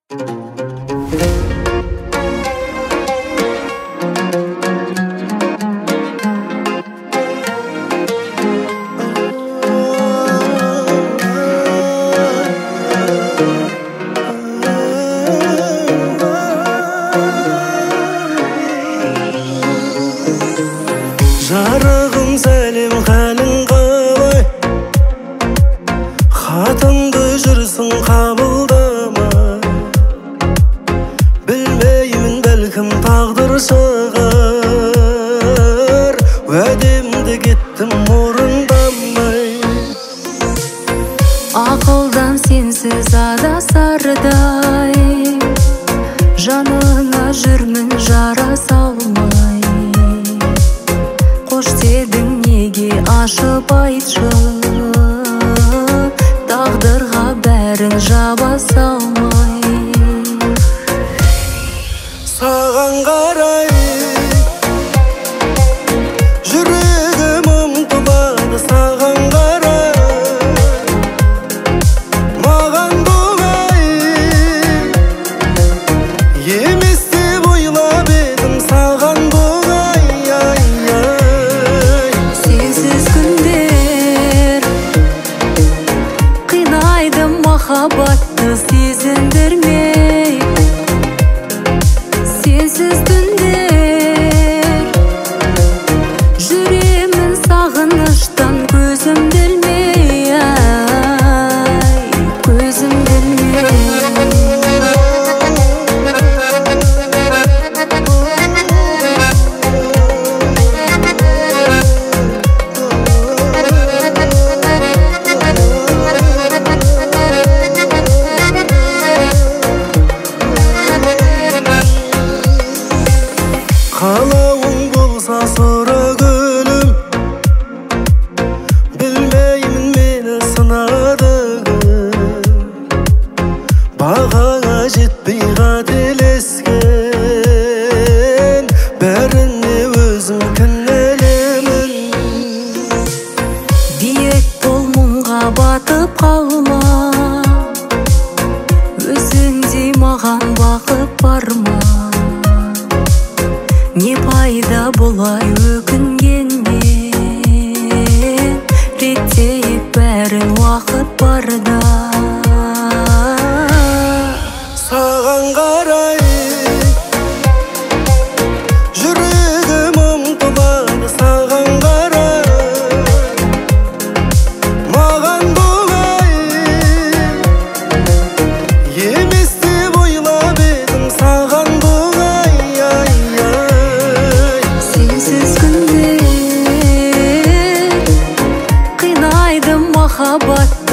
Жарығым сәлем қалың қалай, хатыңды жүрсің қабылдамай. Білмеймін, бәлкім тағдыр шығар, уәдемді кеттім орындамай. Ақылдан сенсіз адасардай, жаныңа жүрмін жара салмай. Қош дедің неге ашып айтшы, тағдырға бәрін жаба салмай. Саған қарай жүрегім ұмтылады, саған қарай маған бұлай емес деп ойлап едім, саған бұлай. Сенсіз күндер қинайды, махаббатты сезіндірмей. Сенсіз түндер жүремін сағыныштан, көзімді ілмей, көзімді ілмей. Қалауың болса сұра гүлім, білмеймін мені сынады. Бағаңа жетпей қателескен, бәріне өзім кінәлімін. Биік бол, мұңға батып қалма, өзіңдей маған бақыт бар ма? Не пайда бұлай өкінгеннен, реттейік бәрін уақыт барда. Саған қарай жүрегім ұмтылады, саған қарай маған бұлай емес деп ойлап едім, саған бұлай. Сенсіз күндер қинайды, махаббат